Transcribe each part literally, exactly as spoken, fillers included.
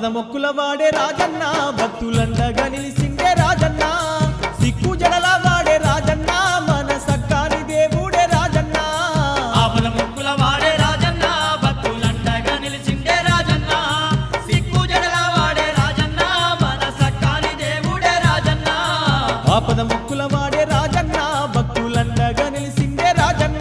మొక్కుల వాడే రాజన్న భక్తులండగా నిలిసిండే రాజన్న సిక్కు జడల వాడే రాజన్న మన సక్కాని దేవుడే రాజన్న ఆపద మొక్కుల వాడే రాజన్న భక్తులండగా నిలిచిండే రాజన్న సిక్కు జడల వాడే రాజన్న మన సక్కాని దేవుడే రాజన్న ఆపద మొక్కుల వాడే రాజన్న భక్తులండగా నిలిసిండే రాజన్న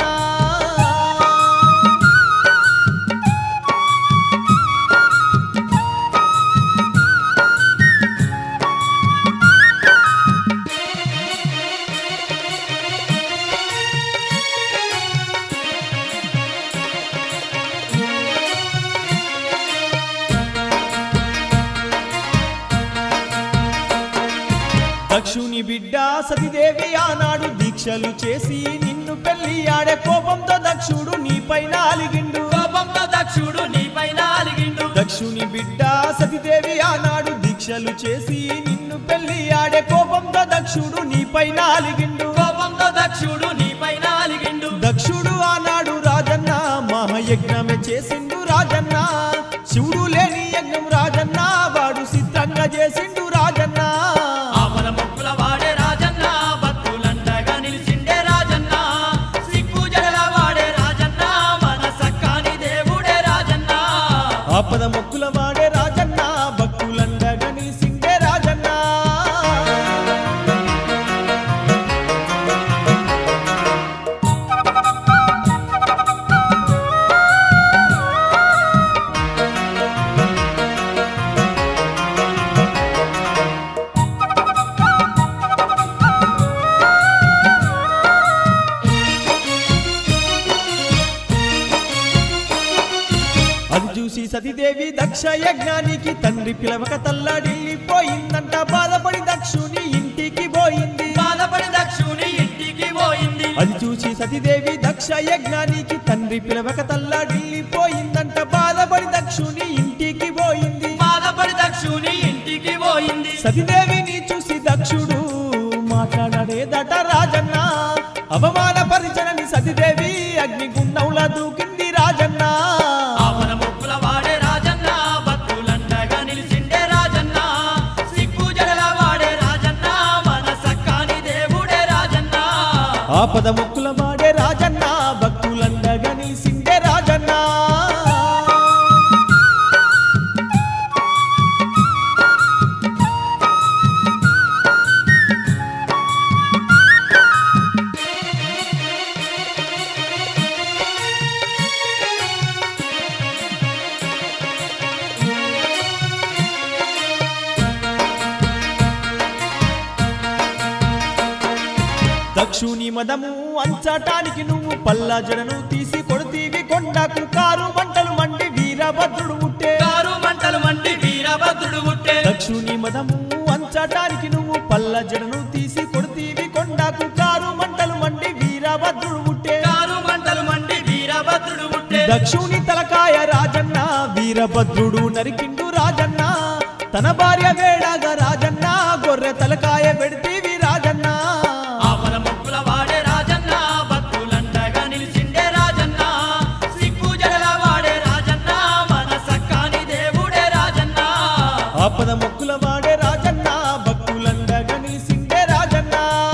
దక్షుని బిడ్డ సతిదేవి ఆనాడు దీక్షలు చేసి నిన్ను పెళ్లి ఆడే కోపంతో దక్షుడు నీపైన అలిగిండు కోపంతో దక్షుడు నీపైన అలిగిండు దక్షుని బిడ్డ సతిదేవి ఆనాడు దీక్షలు చేసి నిన్ను పెళ్లి ఆడే కోపంతో దక్షుడు నీపైన అలిగిండు కోపంతో దక్షుడు నీపైన అలిగిండు దక్షుడు ఆనాడు రాజన్న మహాయజ్ఞమే చేసిండు రాజన్న శివుడు లేని యజ్ఞం రాజన్న వాడు సిద్ధంగా చేసిండు రాజన్న ఆపద మొక్కుల వాడే రాజన్న భక్తులండగా నిలిచిండే రాజన్న సిక్కు జడల వాడే రాజన్న మన సక్కాని దేవుడే రాజన్న ఆపద మొక్కుల వాడే రాజన్న భక్తులండగా నిలిసిండే రాజన్న అది చూసి సతీదేవి దక్ష యజ్ఞానికి తండ్రి పిలవక తల్లాడిల్లిపోయిందంట బాధపడి దక్షుని ఇంటికి పోయింది బాధపడి దక్షుని ఇంటికి పోయింది అది చూసి సతీదేవి దక్ష యజ్ఞానికి తండ్రి పిలవక తల్లాడిల్లిపోయిందంట బాధపడి దక్షుని ఇంటికి పోయింది బాధపడి దక్షుని ఇంటికి పోయింది సతీదేవిని చూసి దక్షుడు మాట్లాడేదట రాజన్న అవమానపరిచనని సతీదేవి అగ్నిగుండంలా దూకింది రాజన్న ఆపద మొక్కుల వాడే రాజన్న భక్తులండగా నిలిచిండే రాజన్న సిక్కు జడల వాడే రాజన్న మన సక్కాని దేవుడే రాజన్న ఆపద మొక్కుల వాడే రాజన్న భక్తులండగా నిలిసిండే రాజన్న దక్షుని మదము అంచటానికి నువ్వు పల్లా జడను తీసి కొడుతీవి కొండకు కారు మంటలు మండి వీరభద్రుడు ముట్టే కారు మంటలు మండి వీరభద్రుడు పుట్టే దక్షుని మదము అంచటానికి నువ్వు పల్లా జడను తీసి కొడుతీవి కొండకు కారు మంటలు మండి వీరభద్రుడు ముట్టే కారు మంటలు మండి వీరభద్రుడు పుట్టే దక్షుని తలకాయ రాజన్న వీరభద్రుడు నరికిండు రాజన్న తన భార్య వేడగా రాజన్న గొర్రె తలకాయ పెడితీవి రాజన్న ఆపద మొక్కుల వాడే రాజన్న భక్తులండగా నిలిచిండే రాజన్న సిక్కు జడల వాడే రాజన్న మన సక్కాని దేవుడే రాజన్న ఆపద మొక్కుల వాడే రాజన్న భక్తులండగా నిలిసిండే రాజన్న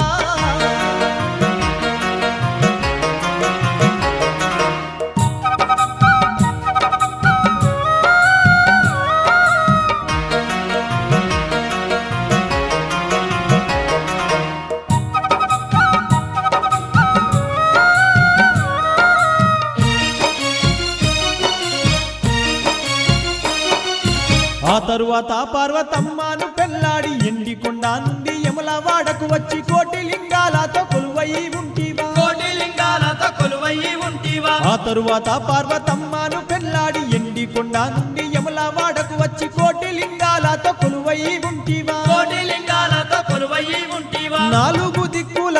ఆ తరువాత పార్వతమ్మను పెళ్లాడి ఎండికొండ నుండి యమలవాడకు వచ్చి కోటి లింగాలతో కొలువయి ఉంటివా కోటి లింగాలతో కొలువయి ఉంటివా ఆ తరువాత పార్వతమ్మను పెళ్లాడి ఎండికొండ నుండి యమలవాడకు వచ్చి కోటి లింగాలతో కొలువయి ఉంటివా కోటి లింగాలతో కొలువయి ఉంటివా నాలుగు దిక్కుల